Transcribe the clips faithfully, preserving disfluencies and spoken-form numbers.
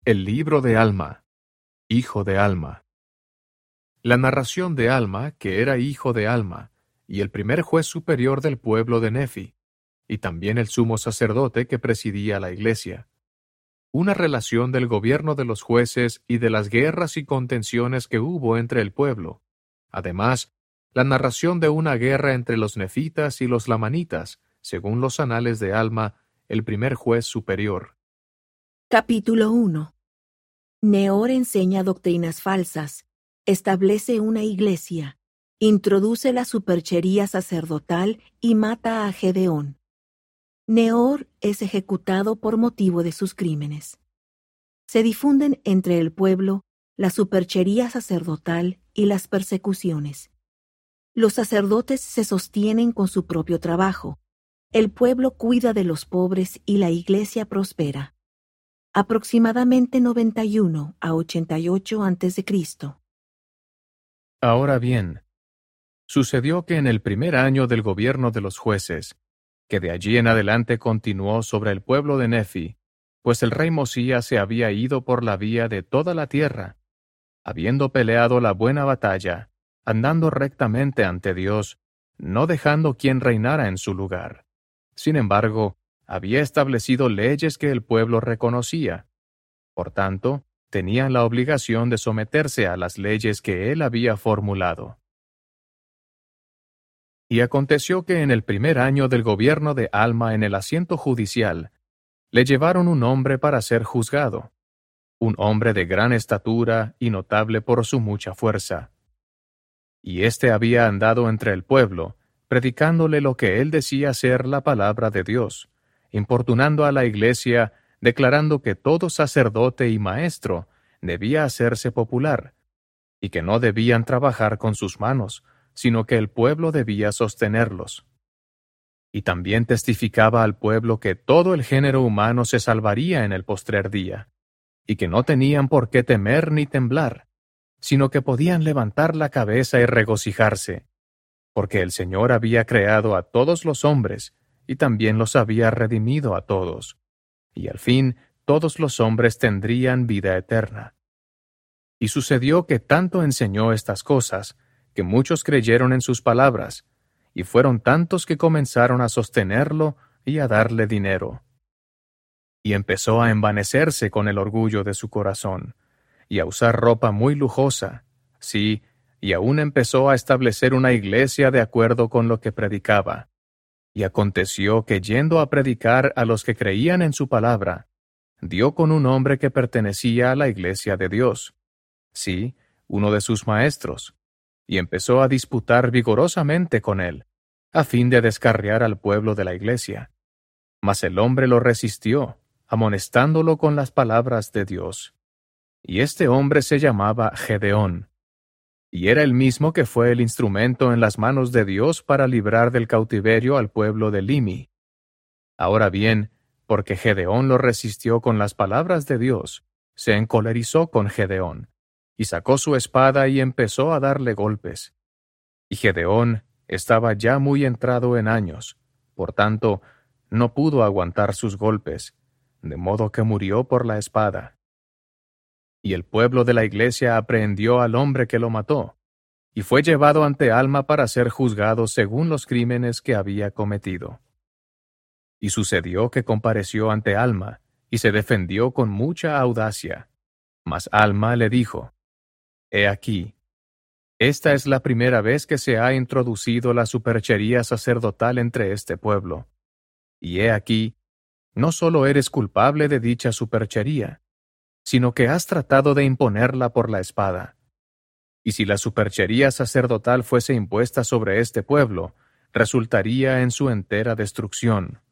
El libro de Alma, hijo de Alma. La narración de Alma, que era hijo de Alma, y el primer juez superior del pueblo de Nefi, y también el sumo sacerdote que presidía la iglesia. Una relación del gobierno de los jueces y de las guerras y contenciones que hubo entre el pueblo. Además, la narración de una guerra entre los nefitas y los lamanitas, según los anales de Alma, el primer juez superior. Capítulo uno. Neor enseña doctrinas falsas, establece una iglesia, introduce la superchería sacerdotal y mata a Gedeón. Neor es ejecutado por motivo de sus crímenes. Se difunden entre el pueblo la superchería sacerdotal y las persecuciones. Los sacerdotes se sostienen con su propio trabajo, el pueblo cuida de los pobres y la iglesia prospera. Aproximadamente noventa y uno a ochenta y ocho antes de Cristo. Ahora bien, sucedió que en el primer año del gobierno de los jueces, que de allí en adelante continuó sobre el pueblo de Nefi, pues el rey Mosías se había ido por la vía de toda la tierra, habiendo peleado la buena batalla, andando rectamente ante Dios, no dejando quien reinara en su lugar. Sin embargo, había establecido leyes que el pueblo reconocía. Por tanto, tenían la obligación de someterse a las leyes que él había formulado. Y aconteció que en el primer año del gobierno de Alma en el asiento judicial, le llevaron un hombre para ser juzgado, un hombre de gran estatura y notable por su mucha fuerza. Y éste había andado entre el pueblo, predicándole lo que él decía ser la palabra de Dios, importunando a la iglesia, declarando que todo sacerdote y maestro debía hacerse popular, y que no debían trabajar con sus manos, sino que el pueblo debía sostenerlos. Y también testificaba al pueblo que todo el género humano se salvaría en el postrer día, y que no tenían por qué temer ni temblar, sino que podían levantar la cabeza y regocijarse, porque el Señor había creado a todos los hombres, y también los había redimido a todos, y al fin todos los hombres tendrían vida eterna. Y sucedió que tanto enseñó estas cosas, que muchos creyeron en sus palabras, y fueron tantos que comenzaron a sostenerlo y a darle dinero. Y empezó a envanecerse con el orgullo de su corazón, y a usar ropa muy lujosa, sí, y aún empezó a establecer una iglesia de acuerdo con lo que predicaba. Y aconteció que yendo a predicar a los que creían en su palabra, dio con un hombre que pertenecía a la iglesia de Dios, sí, uno de sus maestros, y empezó a disputar vigorosamente con él, a fin de descarriar al pueblo de la iglesia. Mas el hombre lo resistió, amonestándolo con las palabras de Dios. Y este hombre se llamaba Gedeón, y era el mismo que fue el instrumento en las manos de Dios para librar del cautiverio al pueblo de Limi. Ahora bien, porque Gedeón lo resistió con las palabras de Dios, se encolerizó con Gedeón, y sacó su espada y empezó a darle golpes. Y Gedeón estaba ya muy entrado en años, por tanto, no pudo aguantar sus golpes, de modo que murió por la espada. Y el pueblo de la iglesia aprehendió al hombre que lo mató, y fue llevado ante Alma para ser juzgado según los crímenes que había cometido. Y sucedió que compareció ante Alma, y se defendió con mucha audacia. Mas Alma le dijo: He aquí, esta es la primera vez que se ha introducido la superchería sacerdotal entre este pueblo. Y he aquí, no solo eres culpable de dicha superchería, sino que has tratado de imponerla por la espada. Y si la superchería sacerdotal fuese impuesta sobre este pueblo, resultaría en su entera destrucción.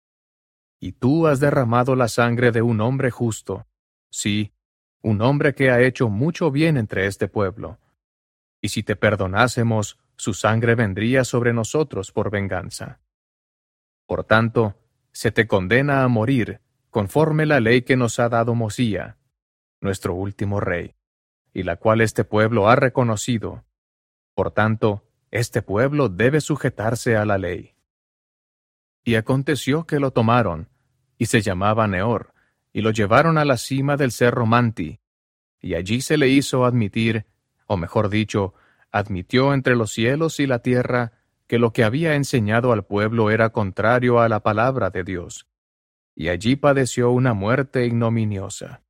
Y tú has derramado la sangre de un hombre justo, sí, un hombre que ha hecho mucho bien entre este pueblo. Y si te perdonásemos, su sangre vendría sobre nosotros por venganza. Por tanto, se te condena a morir, conforme la ley que nos ha dado Mosía, nuestro último rey, y la cual este pueblo ha reconocido. Por tanto, este pueblo debe sujetarse a la ley. Y aconteció que lo tomaron, y se llamaba Neor, y lo llevaron a la cima del cerro Manti, y allí se le hizo admitir, o mejor dicho, admitió entre los cielos y la tierra, que lo que había enseñado al pueblo era contrario a la palabra de Dios, y allí padeció una muerte ignominiosa.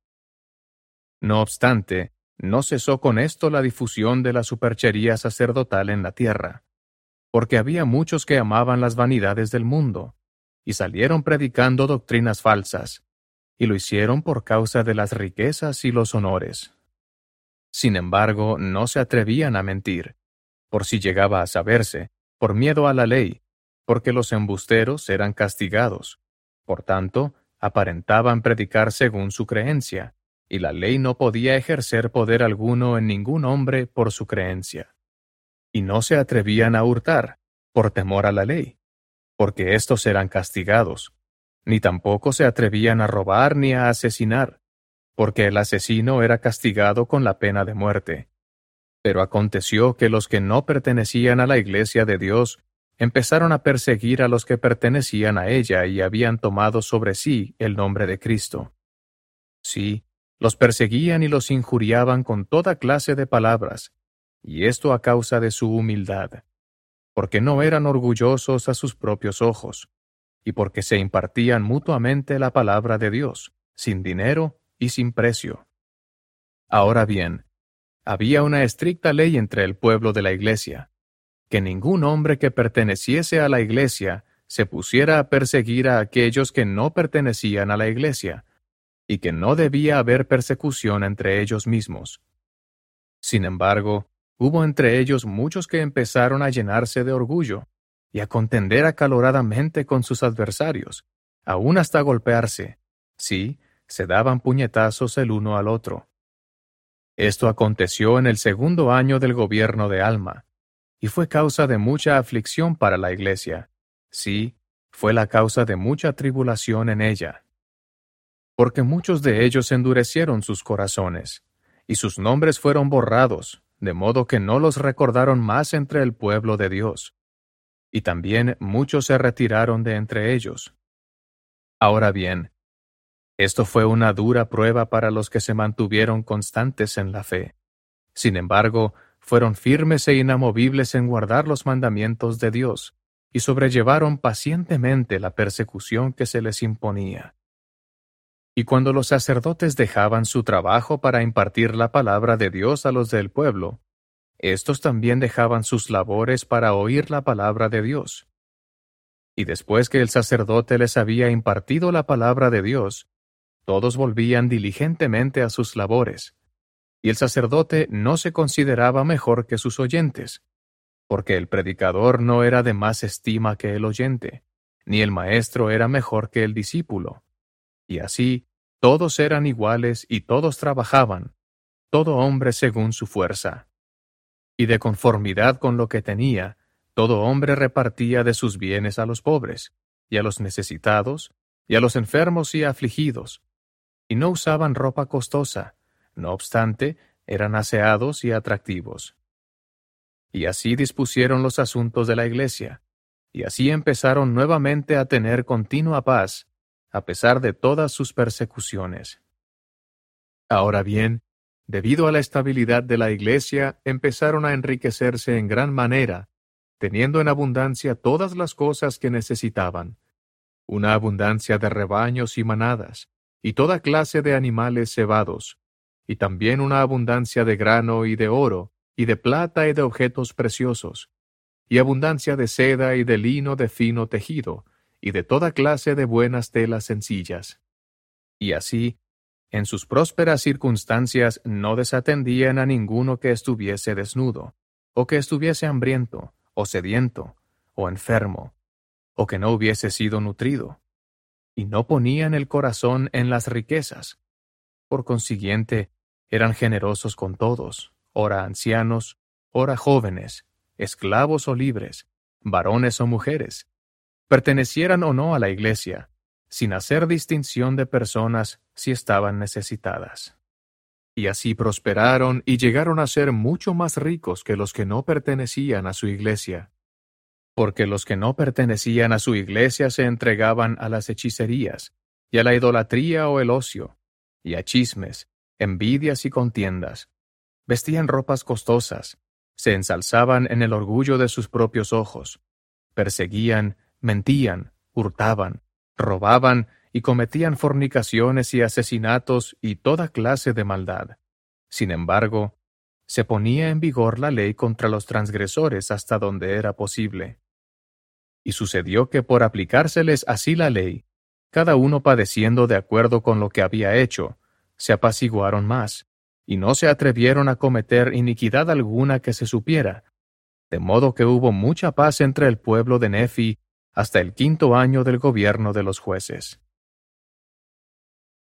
No obstante, no cesó con esto la difusión de la superchería sacerdotal en la tierra, porque había muchos que amaban las vanidades del mundo, y salieron predicando doctrinas falsas, y lo hicieron por causa de las riquezas y los honores. Sin embargo, no se atrevían a mentir, por si llegaba a saberse, por miedo a la ley, porque los embusteros eran castigados. Por tanto, aparentaban predicar según su creencia, y la ley no podía ejercer poder alguno en ningún hombre por su creencia. Y no se atrevían a hurtar, por temor a la ley, porque éstos eran castigados, ni tampoco se atrevían a robar ni a asesinar, porque el asesino era castigado con la pena de muerte. Pero aconteció que los que no pertenecían a la iglesia de Dios empezaron a perseguir a los que pertenecían a ella y habían tomado sobre sí el nombre de Cristo. Sí, los perseguían y los injuriaban con toda clase de palabras, y esto a causa de su humildad, porque no eran orgullosos a sus propios ojos, y porque se impartían mutuamente la palabra de Dios, sin dinero y sin precio. Ahora bien, había una estricta ley entre el pueblo de la iglesia, que ningún hombre que perteneciese a la iglesia se pusiera a perseguir a aquellos que no pertenecían a la iglesia, y que no debía haber persecución entre ellos mismos. Sin embargo, hubo entre ellos muchos que empezaron a llenarse de orgullo, y a contender acaloradamente con sus adversarios, aún hasta golpearse. Sí, se daban puñetazos el uno al otro. Esto aconteció en el segundo año del gobierno de Alma, y fue causa de mucha aflicción para la iglesia. Sí, fue la causa de mucha tribulación en ella. Porque muchos de ellos endurecieron sus corazones, y sus nombres fueron borrados, de modo que no los recordaron más entre el pueblo de Dios. Y también muchos se retiraron de entre ellos. Ahora bien, esto fue una dura prueba para los que se mantuvieron constantes en la fe. Sin embargo, fueron firmes e inamovibles en guardar los mandamientos de Dios, y sobrellevaron pacientemente la persecución que se les imponía. Y cuando los sacerdotes dejaban su trabajo para impartir la palabra de Dios a los del pueblo, éstos también dejaban sus labores para oír la palabra de Dios. Y después que el sacerdote les había impartido la palabra de Dios, todos volvían diligentemente a sus labores, y el sacerdote no se consideraba mejor que sus oyentes, porque el predicador no era de más estima que el oyente, ni el maestro era mejor que el discípulo. Y así, todos eran iguales y todos trabajaban, todo hombre según su fuerza. Y de conformidad con lo que tenía, todo hombre repartía de sus bienes a los pobres, y a los necesitados, y a los enfermos y afligidos. Y no usaban ropa costosa, no obstante, eran aseados y atractivos. Y así dispusieron los asuntos de la iglesia, y así empezaron nuevamente a tener continua paz, a pesar de todas sus persecuciones. Ahora bien, debido a la estabilidad de la iglesia, empezaron a enriquecerse en gran manera, teniendo en abundancia todas las cosas que necesitaban, una abundancia de rebaños y manadas, y toda clase de animales cebados, y también una abundancia de grano y de oro, y de plata y de objetos preciosos, y abundancia de seda y de lino de fino tejido, y de toda clase de buenas telas sencillas. Y así, en sus prósperas circunstancias no desatendían a ninguno que estuviese desnudo, o que estuviese hambriento, o sediento, o enfermo, o que no hubiese sido nutrido, y no ponían el corazón en las riquezas. Por consiguiente, eran generosos con todos, ora ancianos, ora jóvenes, esclavos o libres, varones o mujeres, pertenecieran o no a la iglesia, sin hacer distinción de personas si estaban necesitadas. Y así prosperaron y llegaron a ser mucho más ricos que los que no pertenecían a su iglesia, porque los que no pertenecían a su iglesia se entregaban a las hechicerías, y a la idolatría o el ocio, y a chismes, envidias y contiendas. Vestían ropas costosas, se ensalzaban en el orgullo de sus propios ojos, perseguían, mentían, hurtaban, robaban y cometían fornicaciones y asesinatos y toda clase de maldad. Sin embargo, se ponía en vigor la ley contra los transgresores hasta donde era posible. Y sucedió que por aplicárseles así la ley, cada uno padeciendo de acuerdo con lo que había hecho, se apaciguaron más, y no se atrevieron a cometer iniquidad alguna que se supiera, de modo que hubo mucha paz entre el pueblo de Nefi hasta el quinto año del gobierno de los jueces.